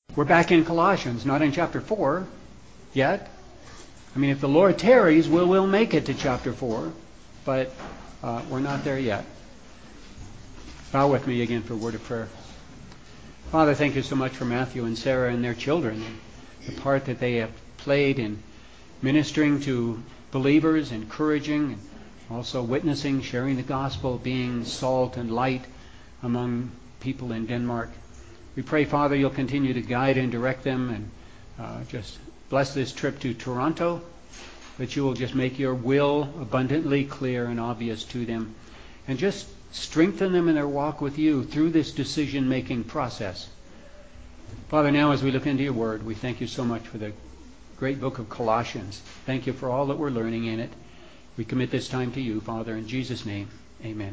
We're back in Colossians, not in chapter 4 yet. I mean, if the Lord tarries, we'll make it to chapter 4, but we're not there yet. Bow with me again for a word of prayer. Father, thank you so much for Matthew and Sarah and their children, and the part that they have played in ministering to believers, encouraging, and also witnessing, sharing the gospel, being salt and light among people in Denmark. We pray, Father, you'll continue to guide and direct them, and just bless this trip to Toronto, that you will just make your will abundantly clear and obvious to them, and just strengthen them in their walk with you through this decision-making process. Father, now as we look into your word, we thank you so much for the great book of Colossians. Thank you for all that we're learning in it. We commit this time to you, Father, in Jesus' name. Amen.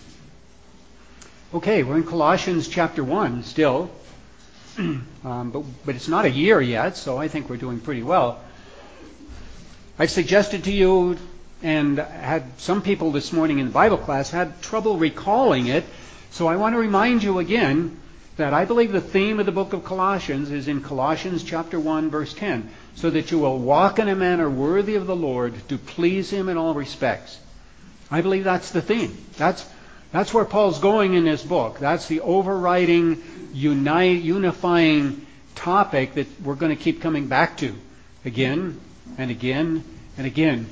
Okay, we're in Colossians chapter 1 still, but it's not a year yet, so I think we're doing pretty well. I've suggested to you, and had some people this morning in the Bible class had trouble recalling it, so I want to remind you again that I believe the theme of the book of Colossians is in Colossians chapter 1, verse 10, so that you will walk in a manner worthy of the Lord to please Him in all respects. I believe that's the theme. That's where Paul's going in this book. That's the overriding, unifying topic that we're going to keep coming back to again and again and again.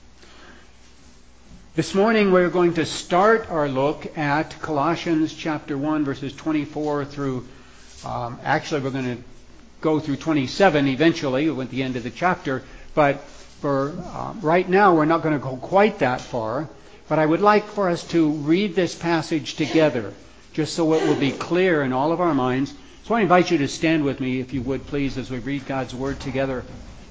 This morning we're going to start our look at Colossians chapter 1, verses 24 through, actually we're going to go through 27 eventually at the end of the chapter, but for right now we're not going to go quite that far. But I would like for us to read this passage together, just so it will be clear in all of our minds. So I invite you to stand with me, if you would, please, as we read God's Word together.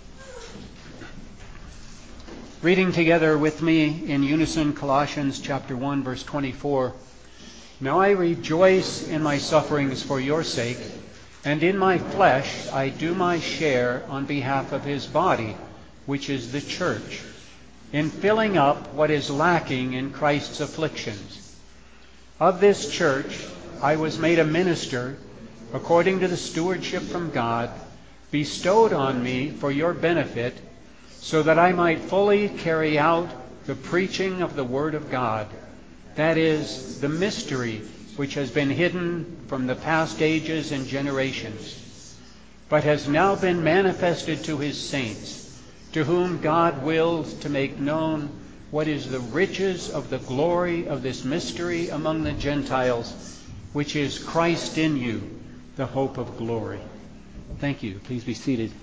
Reading together with me in unison, Colossians chapter 1, verse 24. Now I rejoice in my sufferings for your sake, and in my flesh I do my share on behalf of his body, which is the church, in filling up what is lacking in Christ's afflictions. Of this church I was made a minister according to the stewardship from God, bestowed on me for your benefit, so that I might fully carry out the preaching of the Word of God, that is, the mystery which has been hidden from the past ages and generations, but has now been manifested to his saints, to whom God wills to make known what is the riches of the glory of this mystery among the Gentiles, which is Christ in you, the hope of glory. Thank you. Please be seated.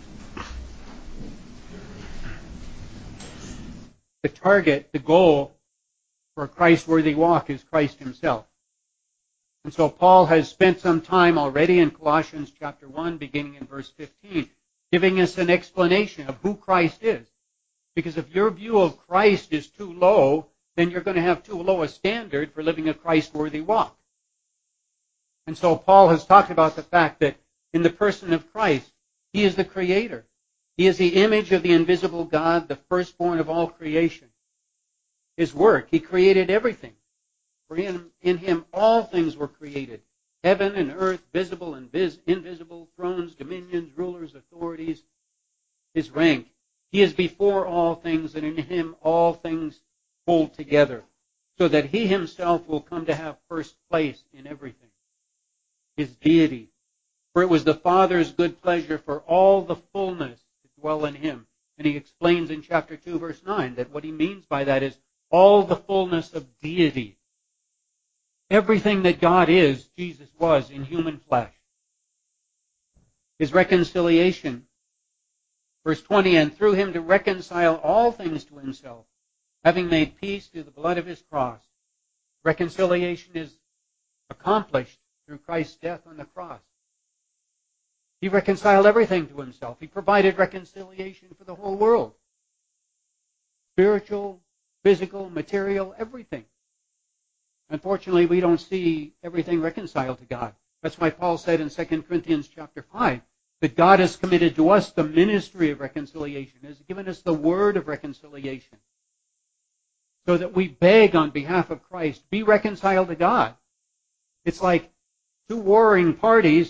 The target, the goal for a Christ-worthy walk is Christ himself. And so Paul has spent some time already in Colossians chapter 1, beginning in verse 15, giving us an explanation of who Christ is. Because if your view of Christ is too low, then you're going to have too low a standard for living a Christ-worthy walk. And so Paul has talked about the fact that in the person of Christ, he is the Creator. He is the image of the invisible God, the firstborn of all creation. His work, he created everything. For in him all things were created. Heaven and earth, visible and invisible, thrones, dominions, rulers, authorities, his rank. He is before all things, and in him all things hold together, so that he himself will come to have first place in everything. His deity. For it was the Father's good pleasure for all the fullness to dwell in him. And he explains in chapter 2, verse 9, that what he means by that is all the fullness of deity. Everything that God is, Jesus was in human flesh. His reconciliation. Verse 20, and through him to reconcile all things to himself, having made peace through the blood of his cross. Reconciliation is accomplished through Christ's death on the cross. He reconciled everything to himself. He provided reconciliation for the whole world. Spiritual, physical, material, everything. Unfortunately, we don't see everything reconciled to God. That's why Paul said in 2 Corinthians chapter 5 that God has committed to us the ministry of reconciliation, has given us the word of reconciliation, so that we beg on behalf of Christ, be reconciled to God. It's like two warring parties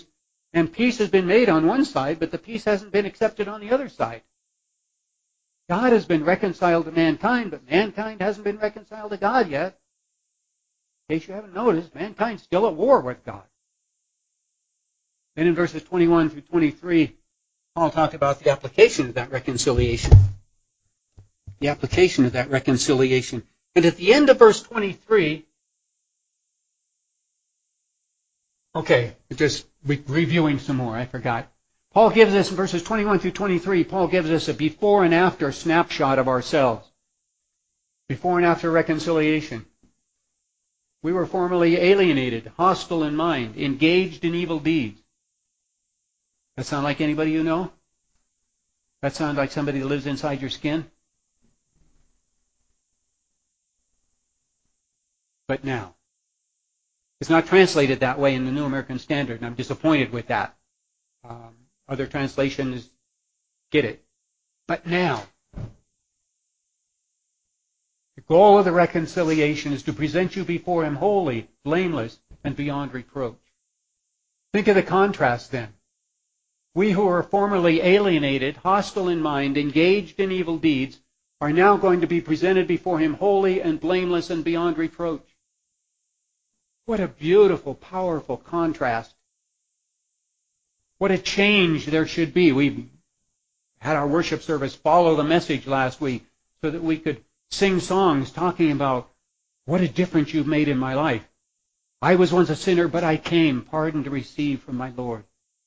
And peace has been made on one side, but the peace hasn't been accepted on the other side. God has been reconciled to mankind, but mankind hasn't been reconciled to God yet. In case you haven't noticed, mankind's still at war with God. Then in verses 21 through 23, Paul talked about the application of that reconciliation. The application of that reconciliation. And at the end of verse 23, okay, just reviewing some more, I forgot. Paul gives us, in verses 21 through 23, Paul gives us a before and after snapshot of ourselves. Before and after reconciliation. We were formerly alienated, hostile in mind, engaged in evil deeds. That sound like anybody you know? That sound like somebody that lives inside your skin? But now. It's not translated that way in the New American Standard, and I'm disappointed with that. Other translations get it. But now. The goal of the reconciliation is to present you before Him holy, blameless, and beyond reproach. Think of the contrast then. We who were formerly alienated, hostile in mind, engaged in evil deeds, are now going to be presented before Him holy and blameless and beyond reproach. What a beautiful, powerful contrast. What a change there should be. We had our worship service follow the message last week so that we could sing songs talking about what a difference you've made in my life. I was once a sinner, but I came, pardon to receive from my Lord.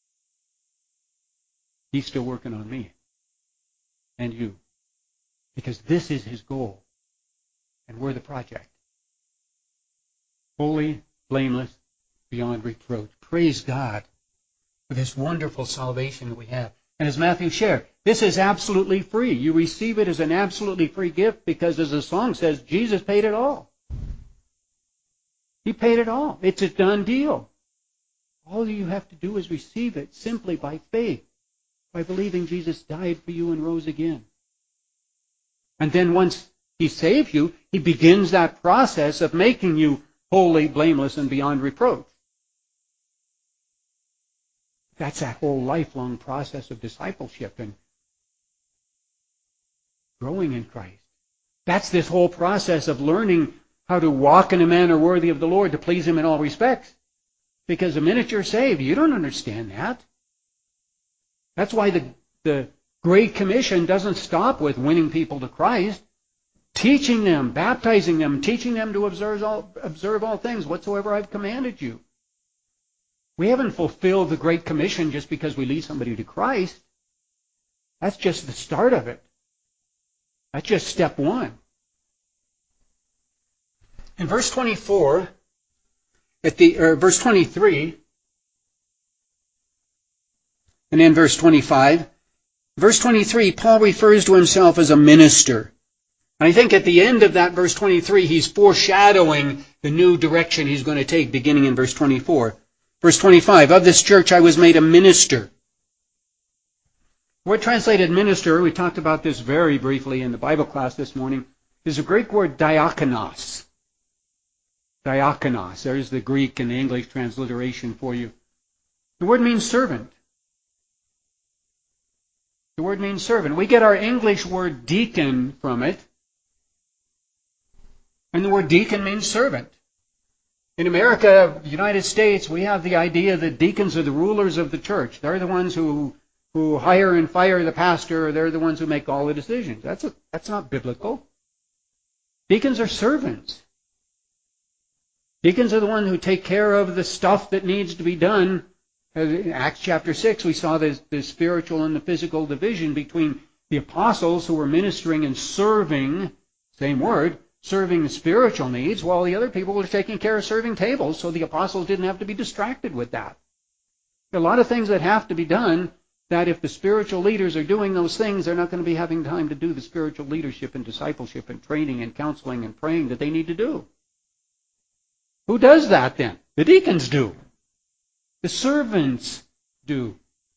He's still working on me and you. Because this is His goal. And we're the project. Holy, blameless, beyond reproach. Praise God for this wonderful salvation that we have. And as Matthew shared, this is absolutely free. You receive it as an absolutely free gift because, as the song says, Jesus paid it all. He paid it all. It's a done deal. All you have to do is receive it simply by faith, by believing Jesus died for you and rose again. And then once He saves you, He begins that process of making you holy, blameless, and beyond reproach. That's that whole lifelong process of discipleship and growing in Christ. That's this whole process of learning how to walk in a manner worthy of the Lord to please Him in all respects. Because the minute you're saved, you don't understand that. That's why the Great Commission doesn't stop with winning people to Christ. Teaching them, baptizing them, teaching them to observe all things whatsoever I've commanded you. We haven't fulfilled the Great Commission just because we lead somebody to Christ. That's just the start of it. That's just step one. In verse 24, verse 23, and then verse 25, verse 23, Paul refers to himself as a minister. And I think at the end of that verse 23, he's foreshadowing the new direction he's going to take, beginning in verse 24. Verse 25, of this church I was made a minister. The word translated minister, we talked about this very briefly in the Bible class this morning, is the Greek word diakonos. Diakonos. There's the Greek and the English transliteration for you. The word means servant. The word means servant. We get our English word deacon from it. And the word deacon means servant. In America, the United States, we have the idea that deacons are the rulers of the church. They're the ones who hire and fire the pastor. They're the ones who make all the decisions. That's not biblical. Deacons are servants. Deacons are the ones who take care of the stuff that needs to be done. In Acts chapter 6, we saw the spiritual and the physical division between the apostles who were ministering and serving, same word, serving the spiritual needs, while the other people were taking care of serving tables, so the apostles didn't have to be distracted with that. There are a lot of things that have to be done that if the spiritual leaders are doing those things, they're not going to be having time to do the spiritual leadership and discipleship and training and counseling and praying that they need to do. Who does that then? The deacons do. The servants do.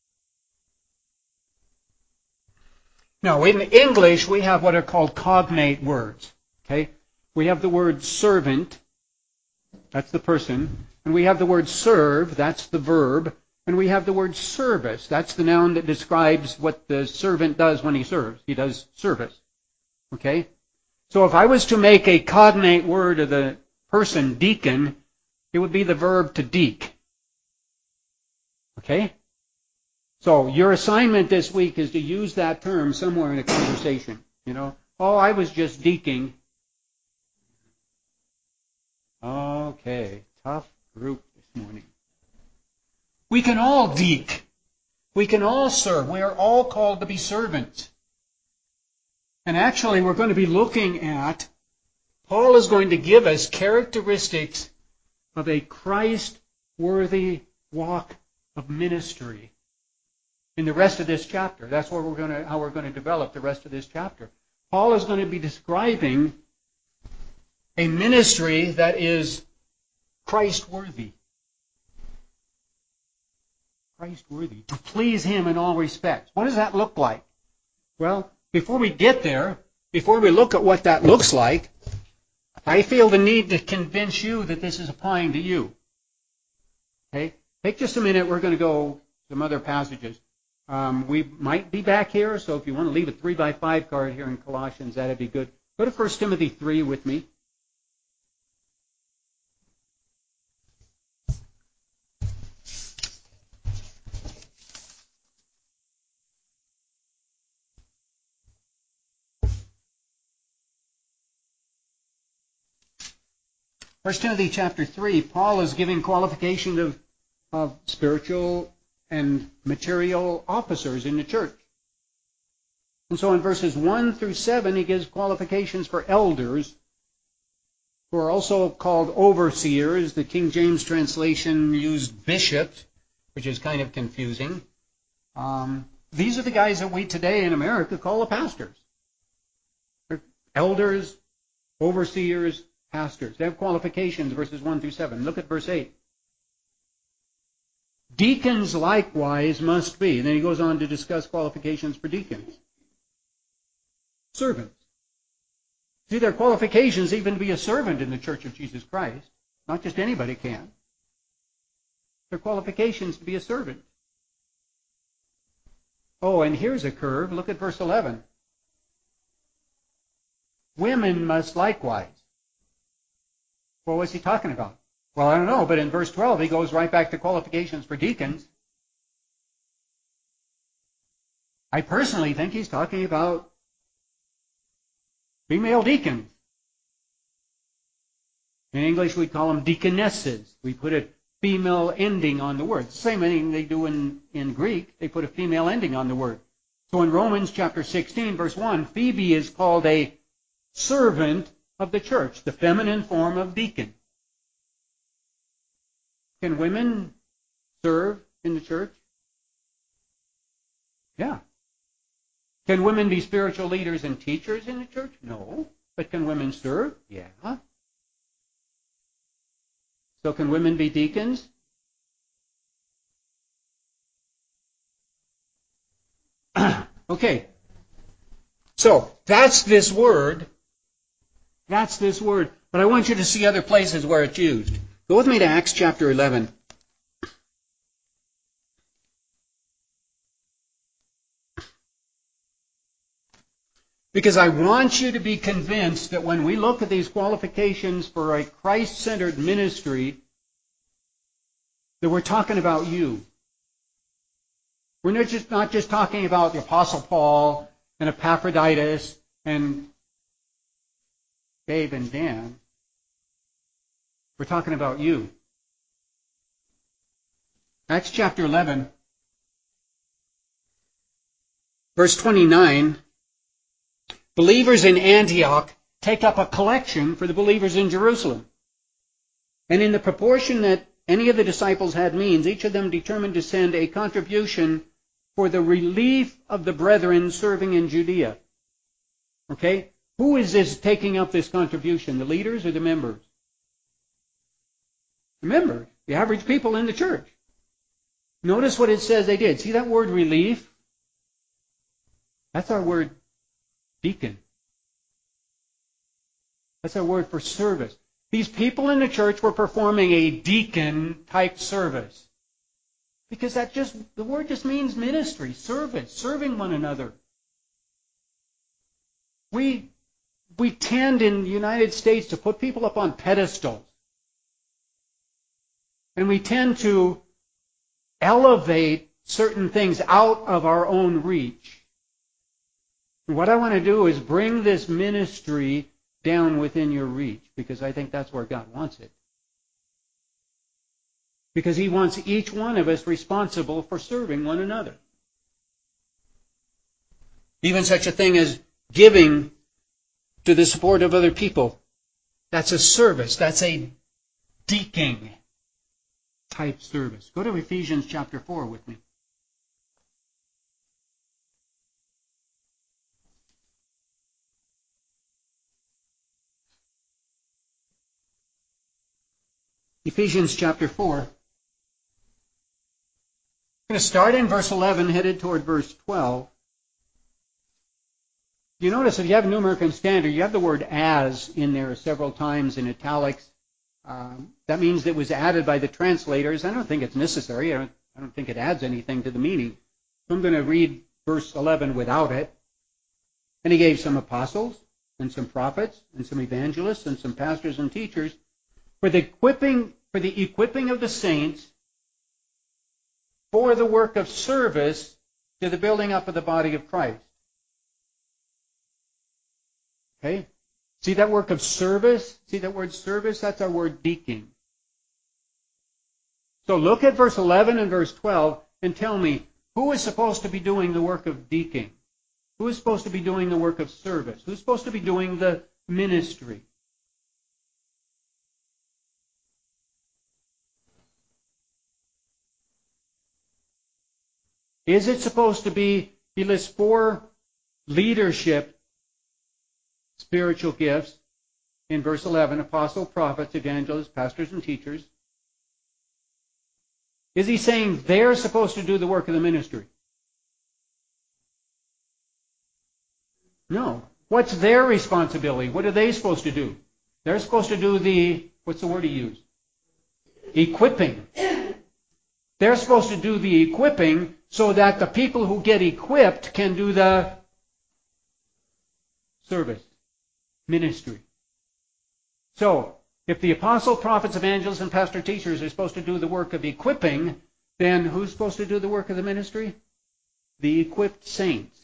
Now, in English, we have what are called cognate words. Okay? We have the word servant, that's the person, and we have the word serve, that's the verb, And we have the word service. That's the noun that describes what the servant does when he serves. He does service. Okay? So if I was to make a cognate word of the person deacon, it would be the verb to deek. Okay? So your assignment this week is to use that term somewhere in a conversation. You know, oh, I was just deeking. Okay, tough group this morning. We can all deek. We can all serve. We are all called to be servants. And actually, we're going to be looking at, Paul is going to give us characteristics of a Christ-worthy walk of ministry in the rest of this chapter. That's how we're going to develop the rest of this chapter. Paul is going to be describing a ministry that is Christ-worthy. Christ-worthy. To please Him in all respects. What does that look like? Well, before we get there, before we look at what that looks like, I feel the need to convince you that this is applying to you. Okay? Take just a minute. We're going to go some other passages. We might be back here, so if you want to leave a 3x5 card here in Colossians, that'd be good. Go to 1 Timothy 3 with me. First Timothy chapter 3, Paul is giving qualifications of spiritual and material officers in the church. And so in verses 1 through 7, he gives qualifications for elders, who are also called overseers. The King James translation used bishop, which is kind of confusing. These are the guys that we today in America call the pastors. They're elders, overseers, pastors. They have qualifications, verses 1 through 7. Look at verse 8. Deacons likewise must be. And then he goes on to discuss qualifications for deacons. Servants. See, there are qualifications even to be a servant in the Church of Jesus Christ. Not just anybody can. There are qualifications to be a servant. Oh, and here's a curve. Look at verse 11. Women must likewise. Well, what's he talking about? Well, I don't know, but in verse 12 he goes right back to qualifications for deacons. I personally think he's talking about female deacons. In English we call them deaconesses. We put a female ending on the word. It's the same thing they do in Greek. They put a female ending on the word. So in Romans chapter 16, verse 1, Phoebe is called a servant of the church, the feminine form of deacon. Can women serve in the church? Yeah. Can women be spiritual leaders and teachers in the church? No. But can women serve? Yeah. So can women be deacons? Okay. So that's this word. That's this word. But I want you to see other places where it's used. Go with me to Acts chapter 11. Because I want you to be convinced that when we look at these qualifications for a Christ-centered ministry, that we're talking about you. We're not just talking about the Apostle Paul and Epaphroditus and Dave and Dan. We're talking about you. Acts chapter 11, verse 29. Believers in Antioch take up a collection for the believers in Jerusalem. And in the proportion that any of the disciples had means, each of them determined to send a contribution for the relief of the brethren serving in Judea. Okay? Who is this taking up this contribution? The leaders or the members? The members. The average people in the church. Notice what it says they did. See that word relief? That's our word deacon. That's our word for service. These people in the church were performing a deacon-type service. Because the word just means ministry, service, serving one another. We tend in the United States to put people up on pedestals. And we tend to elevate certain things out of our own reach. And what I want to do is bring this ministry down within your reach, because I think that's where God wants it. Because He wants each one of us responsible for serving one another. Even such a thing as giving to the support of other people. That's a service. That's a deacon type service. Go to Ephesians chapter 4 with me. Ephesians chapter 4. I'm going to start in verse 11, headed toward verse 12. You notice if you have a New American Standard, you have the word as in there several times in italics. That means it was added by the translators. I don't think it's necessary. I don't think it adds anything to the meaning. So I'm going to read verse 11 without it. And He gave some apostles and some prophets and some evangelists and some pastors and teachers for the equipping of the saints for the work of service to the building up of the body of Christ. Okay? See that work of service? See that word service? That's our word deacon. So look at verse 11 and verse 12 and tell me, who is supposed to be doing the work of deacon? Who is supposed to be doing the work of service? Who's supposed to be doing the ministry? Is it supposed to be, he lists 4 leadership spiritual gifts in verse 11, apostles, prophets, evangelists, pastors, and teachers. Is he saying they're supposed to do the work of the ministry? No. What's their responsibility? What are they supposed to do? They're supposed to do what's the word he used? Equipping. They're supposed to do the equipping so that the people who get equipped can do the service, ministry. So, if the apostle, prophets, evangelists, and pastor teachers are supposed to do the work of equipping, then who's supposed to do the work of the ministry? The equipped saints.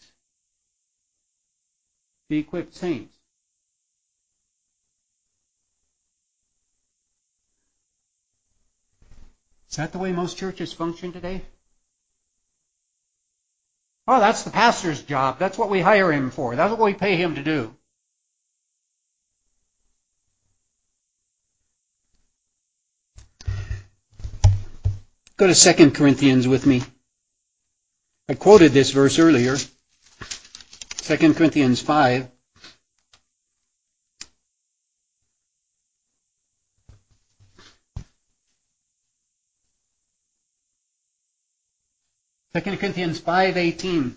The equipped saints. Is that the way most churches function today? Oh, that's the pastor's job. That's what we hire him for. That's what we pay him to do. Go to 2 Corinthians with me. I quoted this verse earlier. 2 Corinthians 5. Second Corinthians 5:18.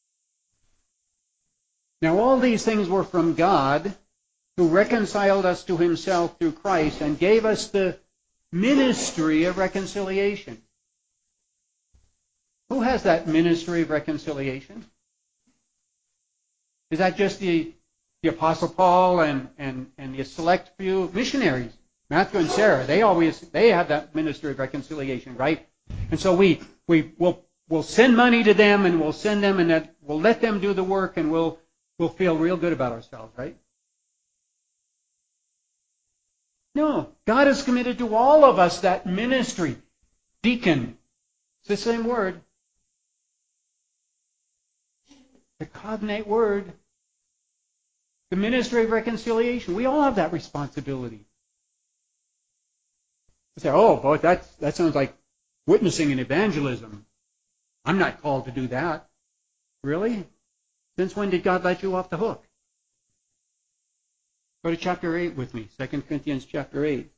Now all these things were from God, who reconciled us to Himself through Christ and gave us the ministry of reconciliation. Who has that ministry of reconciliation? Is that just the Apostle Paul and the select few missionaries? Matthew and Sarah, they have that ministry of reconciliation, right? And so we'll send money to them, and we'll send them, and we'll let them do the work, and we'll feel real good about ourselves, right? No, God has committed to all of us that ministry. Deacon, it's the same word. The cognate word. The ministry of reconciliation. We all have that responsibility. You say, oh, boy, that sounds like witnessing and evangelism. I'm not called to do that. Really? Since when did God let you off the hook? Go to chapter 8 with me. 2 Corinthians chapter 8.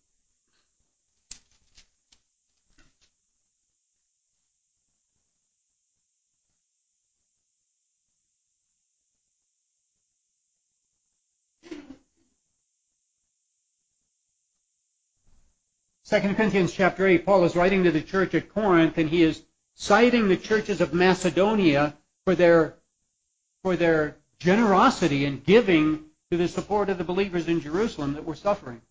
Second Corinthians chapter 8, Paul is writing to the church at Corinth, and he is citing the churches of Macedonia for their generosity in giving to the support of the believers in Jerusalem that were suffering.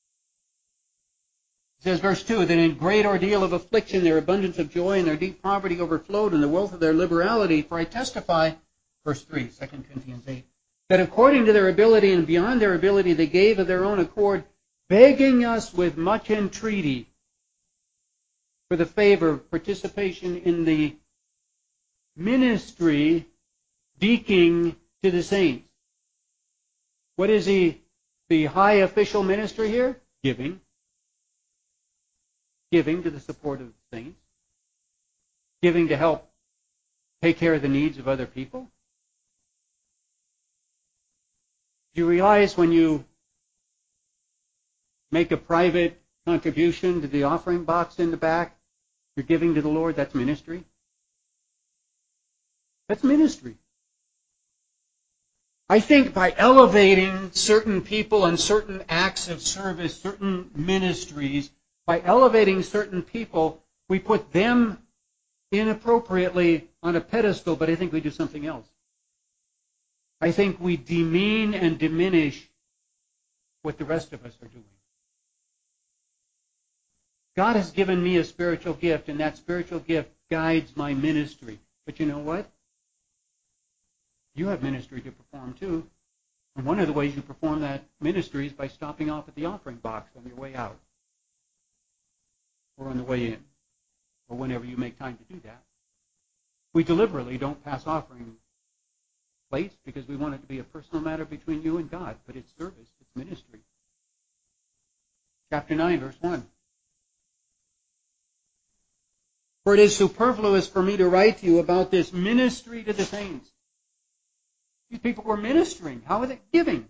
It says, verse 2, that in great ordeal of affliction their abundance of joy and their deep poverty overflowed in the wealth of their liberality. For I testify, verse 3, 2 Corinthians 8, that according to their ability and beyond their ability they gave of their own accord, begging us with much entreaty for the favor of participation in the ministry, deaconing to the saints. What is the high official ministry here? Giving. Giving to the support of the saints. Giving to help take care of the needs of other people. Do you realize when you make a private contribution to the offering box in the back, you're giving to the Lord? That's ministry. That's ministry. I think by elevating certain people and certain acts of service, certain ministries, by elevating certain people, we put them inappropriately on a pedestal, but I think we do something else. I think we demean and diminish what the rest of us are doing. God has given me a spiritual gift, and that spiritual gift guides my ministry. But you know what? You have ministry to perform too. And one of the ways you perform that ministry is by stopping off at the offering box on your way out. Or on the way in. Or whenever you make time to do that. We deliberately don't pass offering plates because we want it to be a personal matter between you and God. But it's service. It's ministry. Chapter 9, verse 1. For it is superfluous for me to write to you about this ministry to the saints. These people were ministering. How are they giving?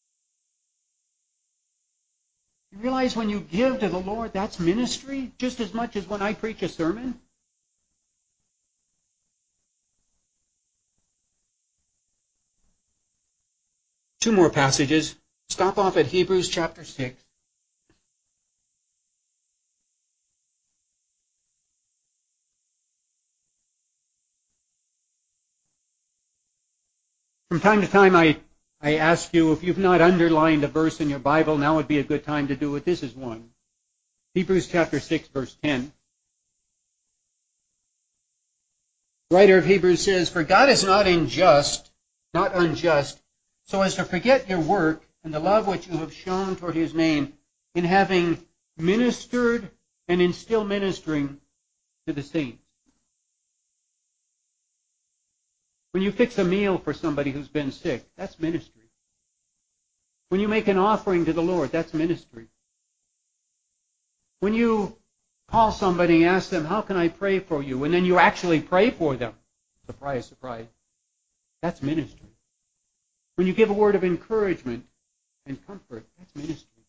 You realize when you give to the Lord, that's ministry just as much as when I preach a sermon? Two more passages. Stop off at Hebrews chapter 6. From time to time, I ask you, if you've not underlined a verse in your Bible, now would be a good time to do it. This is one. Hebrews chapter 6, verse 10. The writer of Hebrews says, For God is not unjust, so as to forget your work and the love which you have shown toward His name in having ministered and in still ministering to the saints. When you fix a meal for somebody who's been sick, that's ministry. When you make an offering to the Lord, that's ministry. When you call somebody and ask them, how can I pray for you? And then you actually pray for them. Surprise, surprise. That's ministry. When you give a word of encouragement and comfort, that's ministry.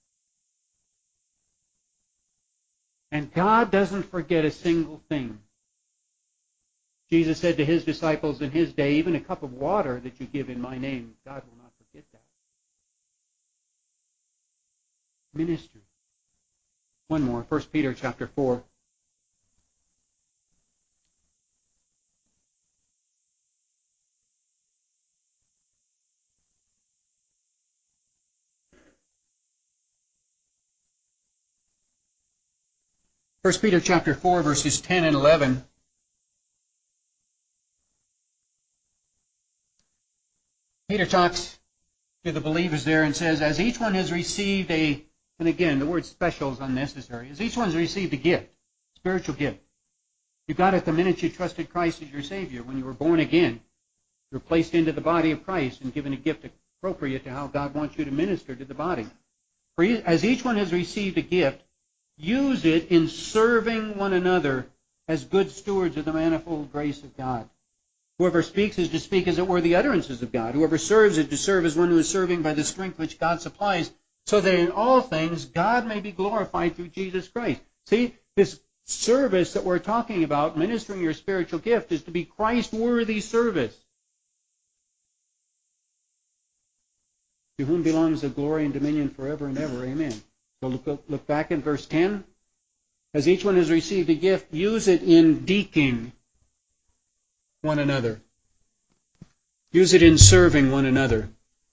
And God doesn't forget a single thing. Jesus said to His disciples in His day, even a cup of water that you give in my name, God will not forget that. Ministry. One more, 1 Peter chapter 4. First Peter chapter 4, verses 10 and 11. Peter talks to the believers there and says, as each one has received and again, the word special is unnecessary, as each one has received a gift, spiritual gift. You got it the minute you trusted Christ as your Savior. When you were born again, you were placed into the body of Christ and given a gift appropriate to how God wants you to minister to the body. For as each one has received a gift, use it in serving one another as good stewards of the manifold grace of God. Whoever speaks is to speak as it were the utterances of God. Whoever serves is to serve as one who is serving by the strength which God supplies, so that in all things God may be glorified through Jesus Christ. See, this service that we're talking about, ministering your spiritual gift, is to be Christ-worthy service. To whom belongs the glory and dominion forever and ever. Amen. So look back in verse 10. As each one has received a gift, use it in deaconing. one another. Use it in serving one another.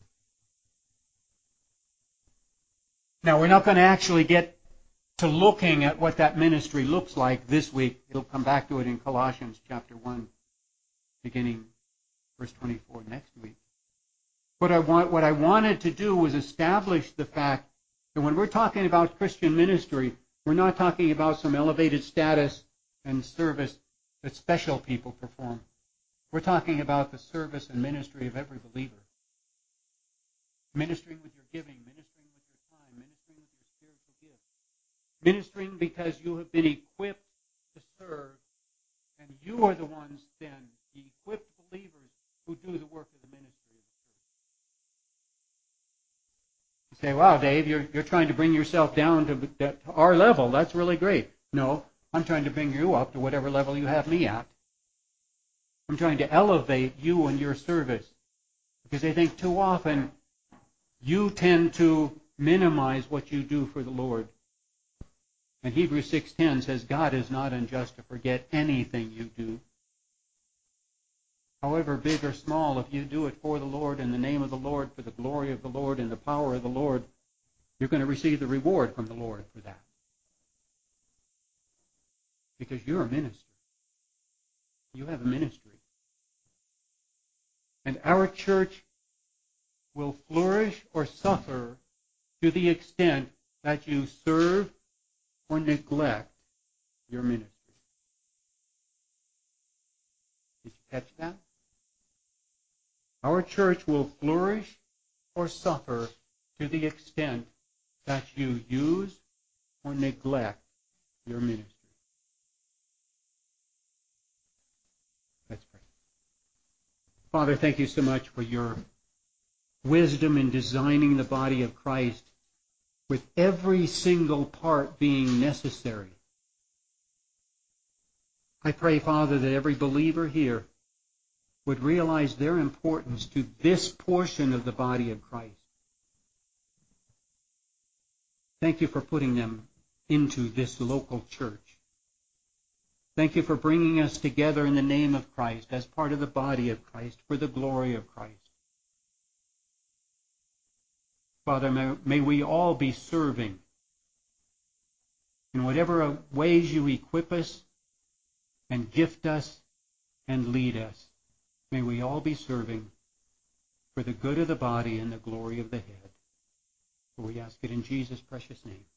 Now, we're not going to actually get to looking at what that ministry looks like this week. It'll come back to it in Colossians chapter 1, beginning verse 24 next week. What I wanted to do was establish the fact that when we're talking about Christian ministry, we're not talking about some elevated status and service that special people perform. We're talking about the service and ministry of every believer. Ministering with your giving, ministering with your time, ministering with your spiritual gifts. Ministering because you have been equipped to serve, and you are the ones then, the equipped believers, who do the work of the ministry of the church. You say, wow, Dave, you're trying to bring yourself down to our level. That's really great. No, I'm trying to bring you up to whatever level you have me at. I'm trying to elevate you and your service. Because I think too often you tend to minimize what you do for the Lord. And Hebrews 6:10 says, God is not unjust to forget anything you do. However big or small, if you do it for the Lord, in the name of the Lord, for the glory of the Lord, and the power of the Lord, you're going to receive the reward from the Lord for that. Because you're a minister. You have a ministry. And our church will flourish or suffer to the extent that you serve or neglect your ministry. Did you catch that? Our church will flourish or suffer to the extent that you use or neglect your ministry. Let's pray. Father, thank you so much for your wisdom in designing the body of Christ, with every single part being necessary. I pray, Father, that every believer here would realize their importance to this portion of the body of Christ. Thank you for putting them into this local church. Thank you for bringing us together in the name of Christ as part of the body of Christ for the glory of Christ. Father, may we all be serving in whatever ways you equip us and gift us and lead us. May we all be serving for the good of the body and the glory of the head. For we ask it in Jesus' precious name.